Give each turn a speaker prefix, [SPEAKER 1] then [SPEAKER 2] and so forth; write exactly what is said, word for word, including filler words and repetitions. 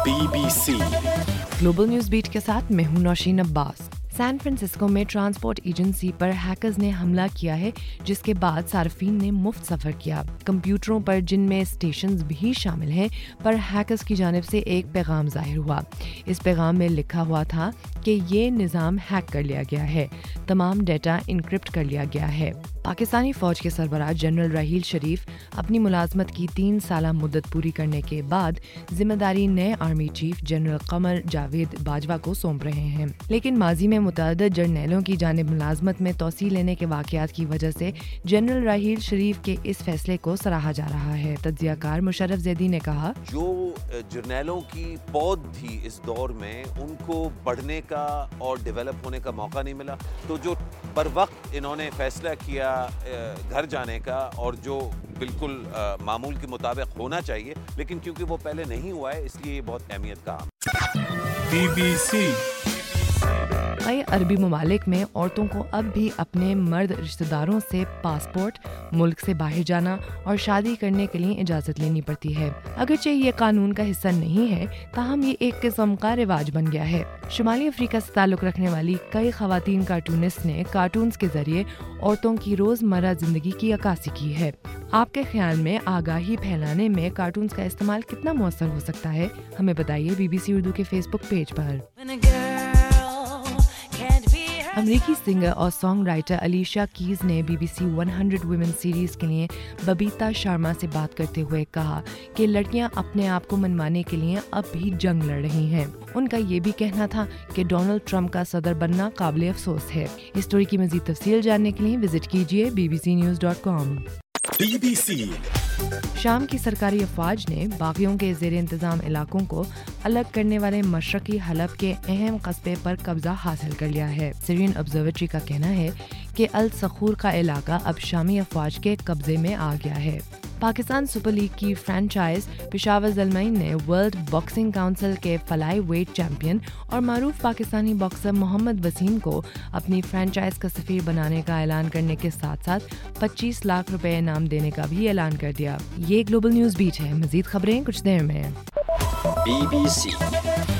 [SPEAKER 1] B B C
[SPEAKER 2] global news beat के साथ मैं हूं नौशीन अब्बास। सैन फ्रांसिस्को में ट्रांसपोर्ट एजेंसी पर हैकर्स ने हमला किया है, जिसके बाद सार्फिन ने मुफ्त सफर किया। कंप्यूटरों पर, जिनमें स्टेशंस भी शामिल हैं, पर हैकर्स की जानिब से एक पैगाम जाहिर हुआ। इस पैगाम में लिखा हुआ था कि ये निज़ाम हैक कर लिया गया है, तमाम डेटा इनक्रिप्ट कर लिया गया है। पाकिस्तानी फौज के सरबराह जनरल राहील शरीफ अपनी मुलाजमत की तीन साल मुद्दत पूरी करने के बाद जिम्मेदारी नए army chief general Qamar Javed Bajwa को सौंप रहे हैं, लेकिन माजी में मुतअद्दिद जर्नैलों की जानिब मुलाजमत में तोसी लेने के वाक़यात की वजह से जनरल राहील शरीफ के इस फैसले को सराहा जा रहा है। तज्ज़ियाकार मुशर्रफ ज़ैदी ने कहा,
[SPEAKER 3] जो जर्नैलों की पौध थी इस दौर में, उनको बढ़ने का और डेवलप होने का मौका नहीं मिला, तो जो बर वक्त इन्होंने फैसला किया घर जाने का, और जो बिल्कुल मामूल के मुताबिक होना चाहिए, लेकिन क्योंकि वो पहले नहीं हुआ है, इसलिए ये बहुत अहमियत का काम।
[SPEAKER 1] बी बी सी
[SPEAKER 2] कई अरबी ममालिक में औरतों को अब भी अपने मर्द रिश्तेदारों से पासपोर्ट, मुल्क से बाहर जाना और शादी करने के लिए इजाज़त लेनी पड़ती है। अगरचे ये कानून का हिस्सा नहीं है, ताहम ये एक किस्म का रिवाज बन गया है। शुमाली अफ्रीका से ताल्लुक़ रखने वाली कई ख़वातीन कार्टूनिस्ट ने कार्टून्स के ज़रिए औरतों की रोज़मर्रा ज़िंदगी की अक्कासी की है। आपके ख्याल में आगाही फैलाने में कार्टून्स का इस्तेमाल कितना मौसर हो सकता है? हमें बताइए बी बी सी उर्दू के फेसबुक पेज पर। अमरीकी सिंगर और सॉन्ग राइटर अलीशा कीज ने बी बी सी सौ वुमेन सीरीज़ के लिए बबीता शर्मा से बात करते हुए कहा कि लड़कियां अपने आप को मनवाने के लिए अब भी जंग लड़ रही हैं। उनका ये भी कहना था कि डोनाल्ड ट्रंप का सदर बनना काबिल अफसोस है। इस स्टोरी की मज़ीद तफसील जानने के लिए विजिट कीजिए B B C news dot com.
[SPEAKER 1] B B C
[SPEAKER 2] शाम की सरकारी अफवाज ने बागियों के ज़ेर इंतज़ाम इलाकों को अलग करने वाले मशरकी हलब के अहम कस्बे पर कब्जा हासिल कर लिया है। सीरियन ऑब्जर्वेटरी का कहना है कि अल सखूर का इलाका अब शामी अफवाज के कब्जे में आ गया है। पाकिस्तान सुपर लीग की फ्रेंचाइज पेशावर ज़लमईन ने वर्ल्ड बॉक्सिंग काउंसिल के फ्लाई वेट चैंपियन और मारूफ पाकिस्तानी बॉक्सर मोहम्मद वसीम को अपनी फ्रेंचाइज का सफीर बनाने का ऐलान करने के साथ साथ पच्चीस लाख रुपए इनाम देने का भी ऐलान कर दिया। ये ग्लोबल न्यूज बीट है। मजीद खबरें कुछ देर में।
[SPEAKER 1] बी बी सी